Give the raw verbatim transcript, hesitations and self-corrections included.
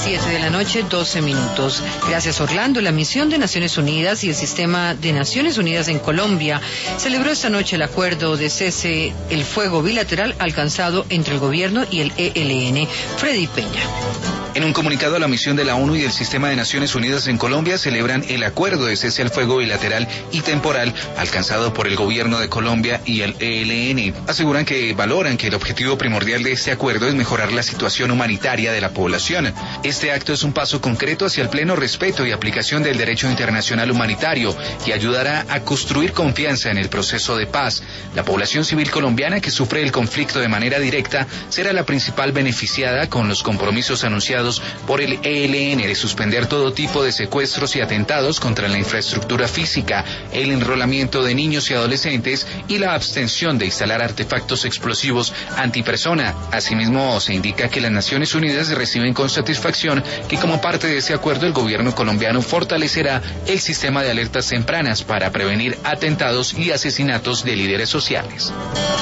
siete de la noche, doce minutos. Gracias, Orlando. La misión de Naciones Unidas y el sistema de Naciones Unidas en Colombia celebró esta noche el acuerdo de cese el fuego bilateral alcanzado entre el gobierno y el E L N. Freddy Peña. En un comunicado, la misión de la ONU y el sistema de Naciones Unidas en Colombia celebran el acuerdo de cese al fuego bilateral y temporal alcanzado por el gobierno de Colombia y el E L N. Aseguran que valoran que el objetivo primordial de este acuerdo es mejorar la situación humanitaria de la población. Este acto es un paso concreto hacia el pleno respeto y aplicación del derecho internacional humanitario y ayudará a construir confianza en el proceso de paz. La población civil colombiana que sufre el conflicto de manera directa será la principal beneficiada con los compromisos anunciados por el E L N de suspender todo tipo de secuestros y atentados contra la infraestructura física, el enrolamiento de niños y adolescentes y la abstención de instalar artefactos explosivos antipersona. Asimismo, se indica que las Naciones Unidas reciben con satisfacción que como parte de ese acuerdo el gobierno colombiano fortalecerá el sistema de alertas tempranas para prevenir atentados y asesinatos de líderes sociales.